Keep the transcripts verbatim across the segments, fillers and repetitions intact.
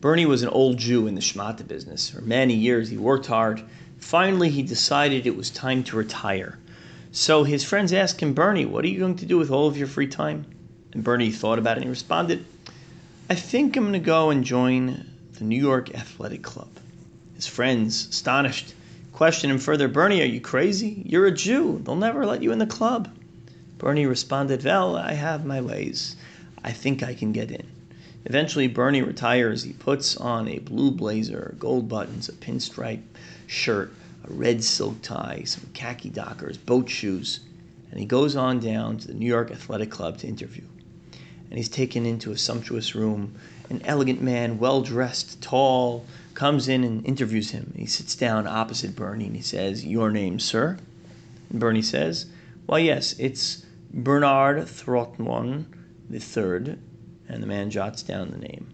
Bernie was an old Jew in the shmata business. For many years, he worked hard. Finally, he decided it was time to retire. So his friends asked him, Bernie, what are you going to do with all of your free time? And Bernie thought about it and he responded, I think I'm going to go and join the New York Athletic Club. His friends, astonished, questioned him further, Bernie, are you crazy? You're a Jew. They'll never let you in the club. Bernie responded, well, I have my ways. I think I can get in. Eventually, Bernie retires. He puts on a blue blazer, gold buttons, a pinstripe shirt, a red silk tie, some khaki dockers, boat shoes, and he goes on down to the New York Athletic Club to interview. And he's taken into a sumptuous room. An elegant man, well-dressed, tall, comes in and interviews him. He sits down opposite Bernie and he says, your name, sir? And Bernie says, well, yes, it's Bernard Throckmorton the third. And the man jots down the name.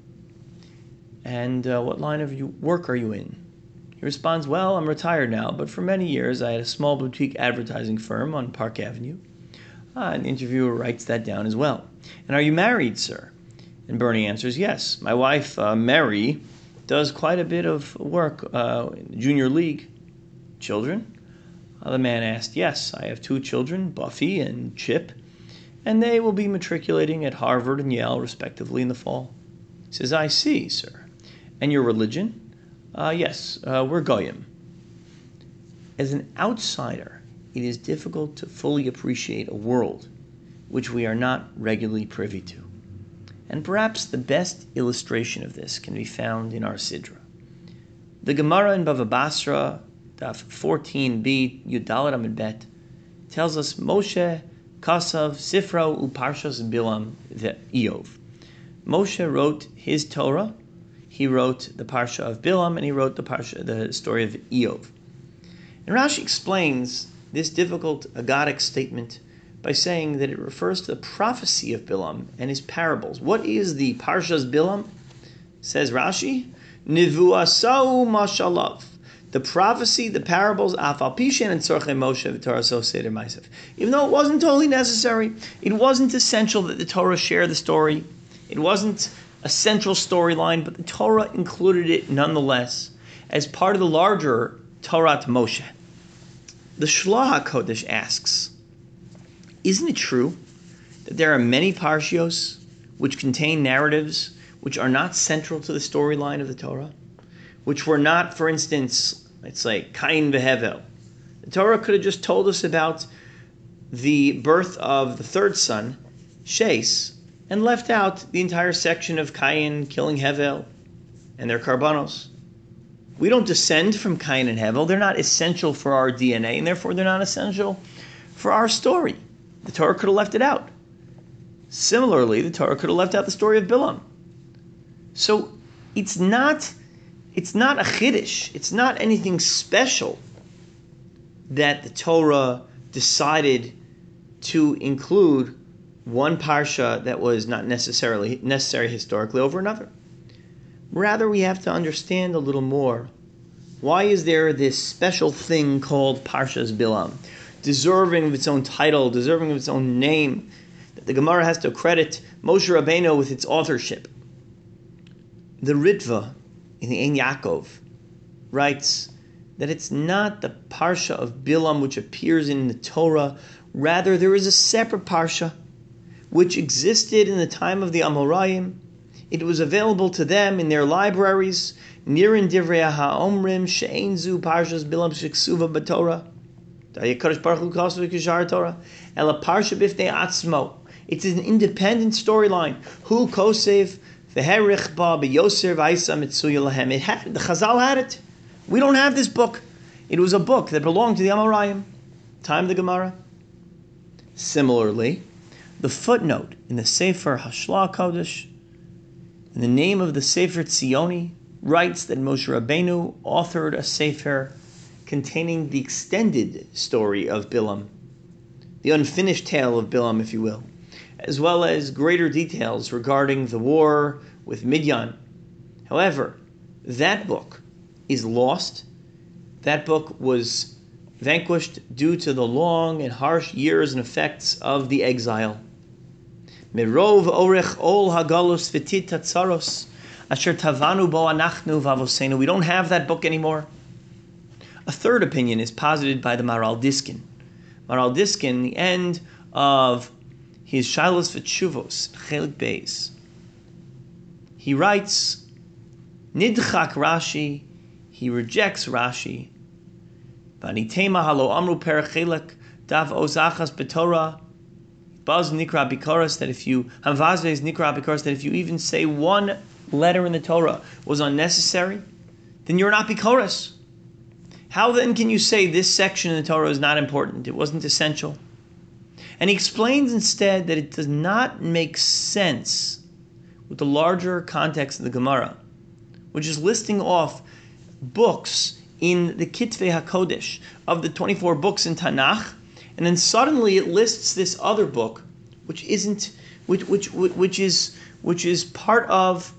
And uh, what line of you work are you in? He responds, well, I'm retired now, but for many years I had a small boutique advertising firm on Park Avenue. Ah, and the interviewer writes that down as well. And are you married, sir? And Bernie answers, yes. My wife, uh, Mary, does quite a bit of work uh, in the junior league. Children? Uh, the man asked, yes, I have two children, Buffy and Chip, and they will be matriculating at Harvard and Yale, respectively, in the fall. He says, I see, sir. And your religion? Uh, yes, uh, we're Goyim. As an outsider, it is difficult to fully appreciate a world which we are not regularly privy to. And perhaps the best illustration of this can be found in our Sidra. The Gemara in Bava Basra, Daf fourteen b, Yudalat Amid Bet, tells us Moshe Kasav Sifro Uparshas Bilam the Eov. Moshe wrote his Torah. He wrote the Parsha of Bilam, and he wrote the Parsha, the story of Eov. And Rashi explains this difficult agadic statement by saying that it refers to the prophecy of Bilam and his parables. What is the Parshas Bilam? Says Rashi, Nivuasau Mashalav. The prophecy, the parables, Afal Pishan and Tzorchei Moshe v'Torah Seder Ma'asav. Even though it wasn't totally necessary, it wasn't essential that the Torah share the story. It wasn't a central storyline, but the Torah included it nonetheless as part of the larger Torah Moshe. The Shlach HaKodesh asks, isn't it true that there are many parshios which contain narratives which are not central to the storyline of the Torah? Which were not, for instance, let's say, Cain v'Hevel. The Torah could have just told us about the birth of the third son, Shes, and left out the entire section of Cain killing Hevel and their karbanos. We don't descend from Cain and Hevel. They're not essential for our D N A, and therefore they're not essential for our story. The Torah could have left it out. Similarly, the Torah could have left out the story of Bilam. So it's not... It's not a chiddush. It's not anything special that the Torah decided to include one parsha that was not necessarily necessary historically over another. Rather, we have to understand a little more. Why is there this special thing called Parshas Bilam, deserving of its own title, deserving of its own name, that the Gemara has to credit Moshe Rabbeinu with its authorship? The Ritva in the Ein Yaakov writes that it's not the Parsha of Bilam which appears in the Torah. Rather, there is a separate Parsha which existed in the time of the Amoraim. It was available to them in their libraries. Nirin Divrei HaOmrim She'ein Zu Parshas Bilam Sheksuva B'Torah. Da'yakadosh Baruch Hu Kasav Kishar Torah. Ela Parsha Bifnei Atzmo. It's an independent storyline. Hu Kosev It had, the Chazal had it. We don't have this book. It was a book that belonged to the Amoraim, time of the Gemara. Similarly, the footnote in the Sefer Hashla Kodesh, in the name of the Sefer Tzioni, writes that Moshe Rabbeinu authored a Sefer containing the extended story of Bilam, the unfinished tale of Bilam, if you will, as well as greater details regarding the war with Midian. However, that book is lost. That book was vanquished due to the long and harsh years and effects of the exile. Mirov orech ol hagalus v'tit tatzaros Asher tavanu bo anachnu vavosenu. We don't have that book anymore. A third opinion is posited by the Maral Diskin. Maral Diskin, the end of his Shilos V'Tshuvos, Chelik Beis, he writes, Nidchak Rashi, he rejects Rashi. Vanitema halo amru per chelek dav ozachas betorah. Baz nikra bikoros, that if you hamvazves nikra bikoros, that if you even say one letter in the Torah was unnecessary, then you're not bikoros. How then can you say this section in the Torah is not important? It wasn't essential. And he explains instead that it does not make sense with the larger context of the Gemara, which is listing off books in the Kitvei HaKodesh of the twenty-four books in Tanakh, and then suddenly it lists this other book, which isn't, which which which is which is part of,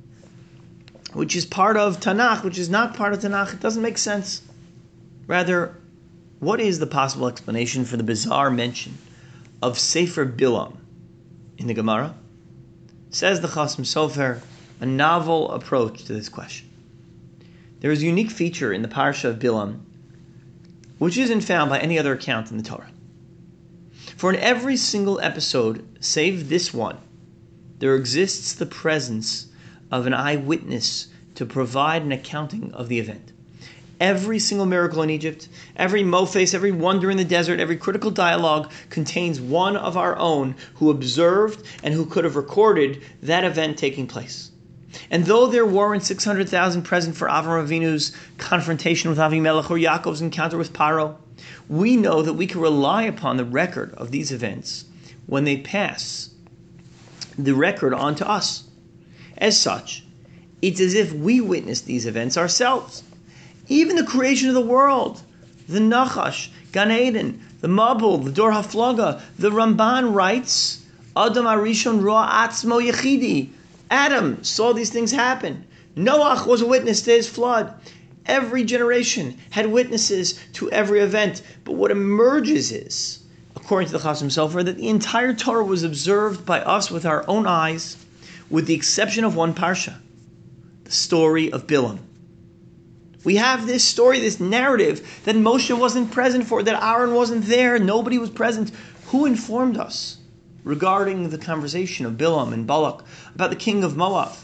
which is part of Tanakh, which is not part of Tanakh. It doesn't make sense. Rather, what is the possible explanation for the bizarre mention of Sefer Bilam in the Gemara? Says the Chasam Sofer, a novel approach to this question. There is a unique feature in the Parsha of Bilam, which isn't found by any other account in the Torah. For in every single episode, save this one, there exists the presence of an eyewitness to provide an accounting of the event. Every single miracle in Egypt, every mofes, every wonder in the desert, every critical dialogue contains one of our own who observed and who could have recorded that event taking place. And though there weren't six hundred thousand present for Avram Avinu's confrontation with Avimelech or Yaakov's encounter with Paro, we know that we can rely upon the record of these events when they pass the record on to us. As such, it's as if we witnessed these events ourselves. Even the creation of the world, the Nachash, Gan Eden, the Mabul, the Dor HaFlaga, the Ramban writes, Adam Arishon Ra Atzmo Yechidi. Adam saw these things happen. Noach was a witness to his flood. Every generation had witnesses to every event. But what emerges is, according to the Chasam Sofer, that the entire Torah was observed by us with our own eyes, with the exception of one parsha, the story of Bilam. We have this story, this narrative that Moshe wasn't present for, that Aaron wasn't there, nobody was present. Who informed us regarding the conversation of Bilam and Balak about the king of Moab?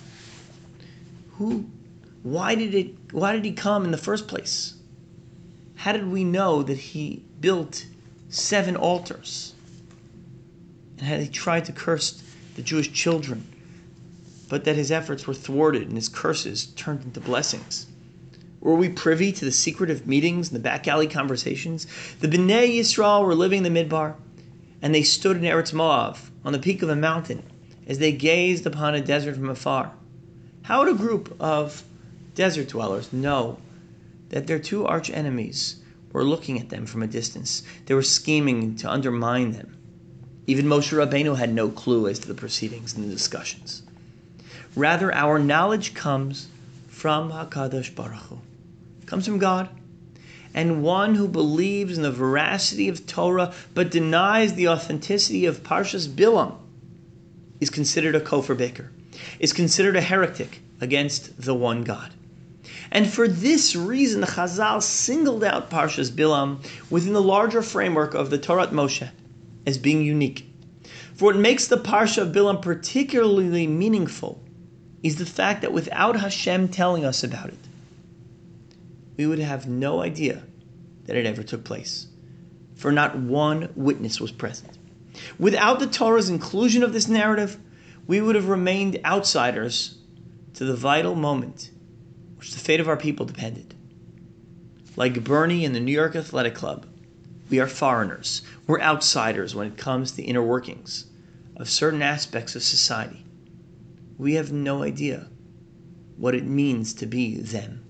Who? Why did it? Why did he come in the first place? How did we know that he built seven altars? And how he tried to curse the Jewish children, but that his efforts were thwarted and his curses turned into blessings? Were we privy to the secretive meetings and the back alley conversations? The Bnei Yisrael were living in the Midbar, and they stood in Eretz Moab on the peak of a mountain as they gazed upon a desert from afar. How would a group of desert dwellers know that their two arch enemies were looking at them from a distance? They were scheming to undermine them. Even Moshe Rabbeinu had no clue as to the proceedings and the discussions. Rather, our knowledge comes from HaKadosh Baruch Hu. Comes from God. And one who believes in the veracity of Torah but denies the authenticity of Parshas Bilam is considered a kofar baker, is considered a heretic against the one God. And for this reason, the Chazal singled out Parshas Bilam within the larger framework of the Torah Moshe as being unique. For what makes the Parsha of Bilam particularly meaningful is the fact that without Hashem telling us about it, we would have no idea that it ever took place. For not one witness was present. Without the Torah's inclusion of this narrative, we would have remained outsiders to the vital moment which the fate of our people depended. Like Bernie and the New York Athletic Club, we are foreigners. We're outsiders when it comes to the inner workings of certain aspects of society. We have no idea what it means to be them.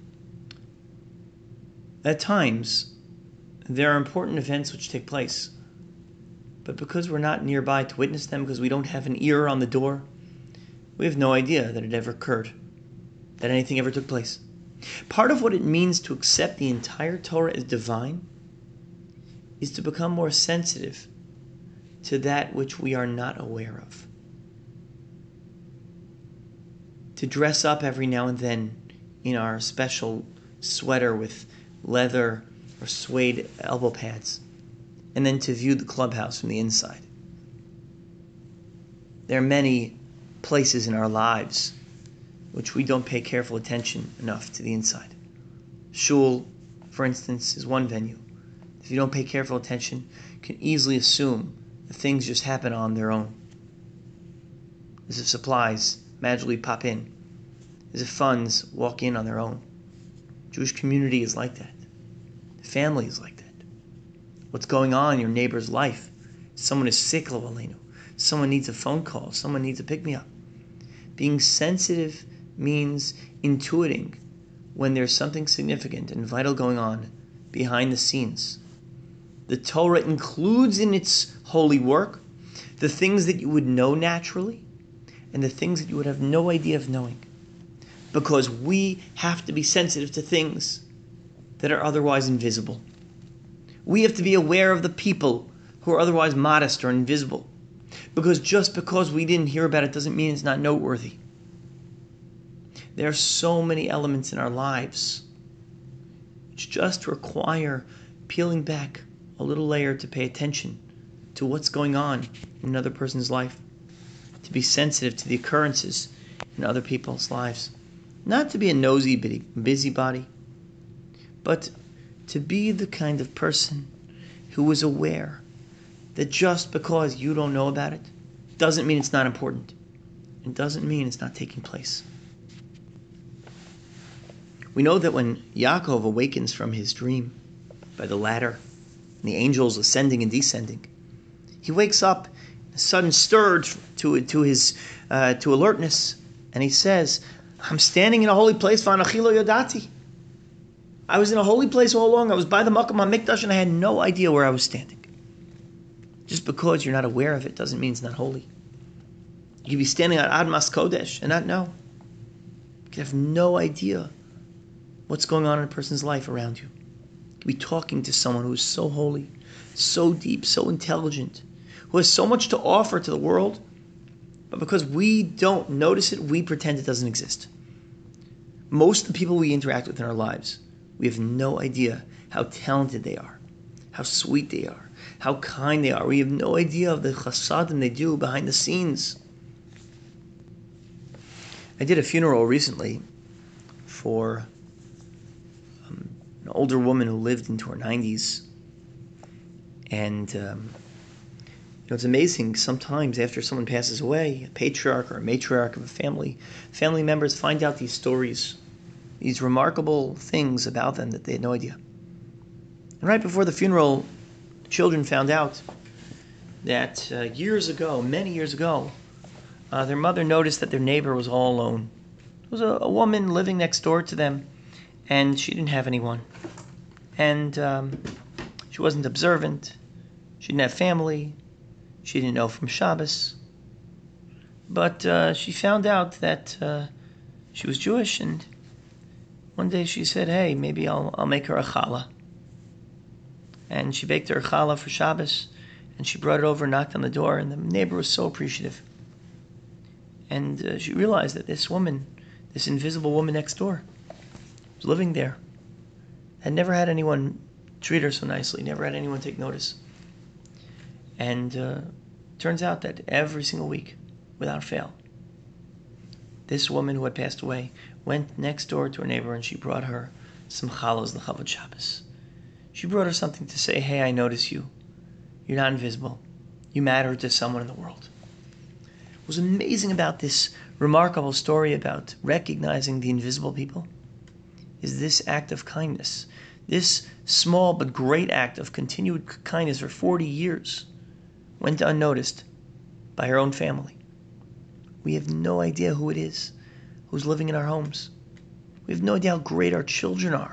At times, there are important events which take place, but because we're not nearby to witness them, because we don't have an ear on the door, we have no idea that it ever occurred, that anything ever took place. Part of what it means to accept the entire Torah as divine is to become more sensitive to that which we are not aware of. to dress up every now and then in our special sweater with leather or suede elbow pads, and then to view the clubhouse from the inside. There are many places in our lives which we don't pay careful attention enough to the inside. Shul, for instance, is one venue. If you don't pay careful attention, you can easily assume that things just happen on their own. As if supplies magically pop in. As if funds walk in on their own. Jewish community is like that. The family is like that. What's going on in your neighbor's life? Someone is sick, lo aleinu. Someone needs a phone call. Someone needs a pick-me-up. Being sensitive means intuiting when there's something significant and vital going on behind the scenes. The Torah includes in its holy work the things that you would know naturally and the things that you would have no idea of knowing. Because we have to be sensitive to things that are otherwise invisible. We have to be aware of the people who are otherwise modest or invisible. Because just because we didn't hear about it doesn't mean it's not noteworthy. There are so many elements in our lives which just require peeling back a little layer to pay attention to what's going on in another person's life, to be sensitive to the occurrences in other people's lives. Not to be a nosy, busybody, but to be the kind of person who is aware that just because you don't know about it doesn't mean it's not important. It doesn't mean it's not taking place. We know that when Yaakov awakens from his dream by the ladder and the angels ascending and descending, he wakes up in a sudden stir to to his uh, to alertness, and he says, "I'm standing in a holy place, v'anochi lo yodati. I was in a holy place all along. I was by the Makom HaMikdash, and I had no idea where I was standing." Just because you're not aware of it doesn't mean it's not holy. You could be standing on Admas Kodesh and not know. You could have no idea what's going on in a person's life around you. You could be talking to someone who is so holy, so deep, so intelligent, who has so much to offer to the world, but because we don't notice it, we pretend it doesn't exist. Most of the people we interact with in our lives, we have no idea how talented they are, how sweet they are, how kind they are. We have no idea of the chasadim they do behind the scenes. I did a funeral recently for um, an older woman who lived into her nineties. And um, you know, it's amazing, sometimes after someone passes away, a patriarch or a matriarch of a family, family members find out these stories, these remarkable things about them that they had no idea. And right before the funeral, children found out that uh, years ago, many years ago, uh, their mother noticed that their neighbor was all alone. It was a, a woman living next door to them, and she didn't have anyone. And um, she wasn't observant. She didn't have family. She didn't know from Shabbos. But uh, she found out that uh, she was Jewish, and one day she said, "Hey, maybe I'll I'll make her a challah." And she baked her challah for Shabbos, and she brought it over and knocked on the door, and the neighbor was so appreciative. And uh, she realized that this woman, this invisible woman next door, was living there, had never had anyone treat her so nicely, never had anyone take notice. And uh, turns out that every single week, without fail, this woman who had passed away went next door to her neighbor, and she brought her some challahs, the Chavod Shabbos. She brought her something to say, "Hey, I notice you. You're not invisible. You matter to someone in the world." What was amazing about this remarkable story about recognizing the invisible people is this act of kindness. This small but great act of continued kindness for forty years went unnoticed by her own family. We have no idea who it is who's living in our homes. We have no idea how great our children are.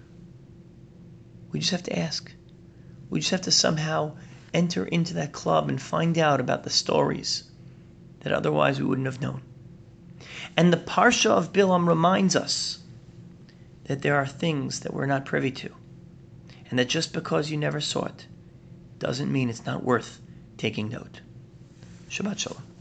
We just have to ask. We just have to somehow enter into that club and find out about the stories that otherwise we wouldn't have known. And the Parsha of Bilam reminds us that there are things that we're not privy to, and that just because you never saw it doesn't mean it's not worth taking note. Shabbat Shalom.